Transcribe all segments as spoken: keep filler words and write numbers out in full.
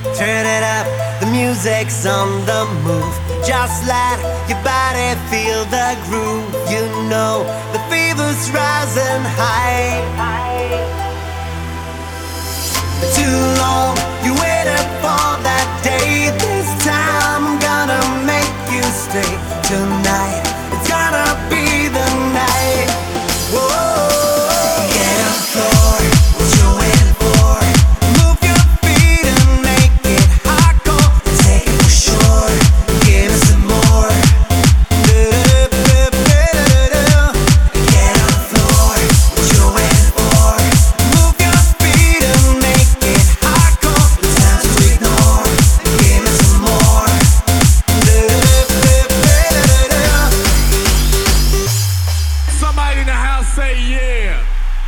Turn it up, the music's on the move. Just let your body feel the groove. You know the fever's rising high. Too long you waited for that day. This time I'm gonna make you stay. Tonight it's gonna be the night. Whoa. Get on the floor, what you waiting for? Move your feet and make it hardcore. Take it for sure, give me some more. Get on the floor, what you waiting for? Move your feet and make it hardcore. No time to ignore, give me some more. Somebody in the house say yeah.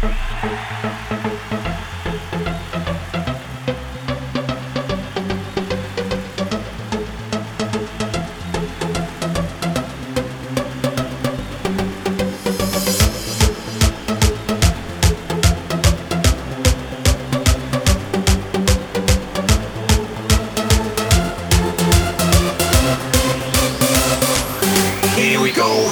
Here we go.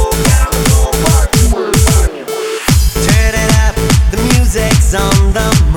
On the